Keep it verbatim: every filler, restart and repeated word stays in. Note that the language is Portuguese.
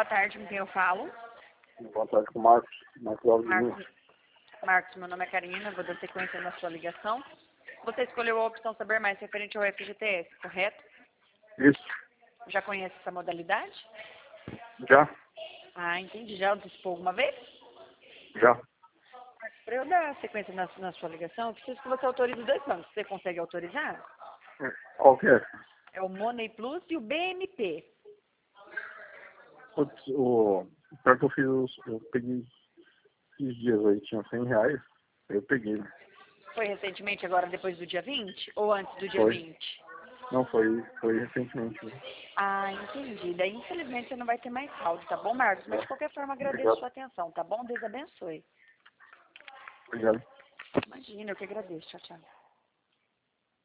tarde, com quem eu falo? Boa tarde com o Marcos. Marcos Alves. Marcos, Marcos, meu nome é Karina, vou dar sequência na sua ligação. Você escolheu a opção saber mais referente ao F G T S, correto? Isso. Já conhece essa modalidade? Já? Ah, entendi. Já antecipou alguma vez? Já. Para eu dar sequência na, na sua ligação, eu preciso que você autorize os dois bancos. Você consegue autorizar? Qual que é? É o Money Plus e o B M P. Putz, o pior que eu fiz, os- eu peguei esses dias aí, tinha cem reais, aí eu peguei, né? Foi recentemente, agora depois do dia vinte? Ou antes do dia Foi. vinte? Não, foi, foi recentemente. Né? Ah, entendi. Daí, infelizmente, você não vai ter mais saldo, tá bom, Marcos? Mas, de qualquer forma, agradeço a Obrigado. sua atenção, tá bom? Deus abençoe. Obrigado. Imagina, eu que agradeço. Tchau, tchau.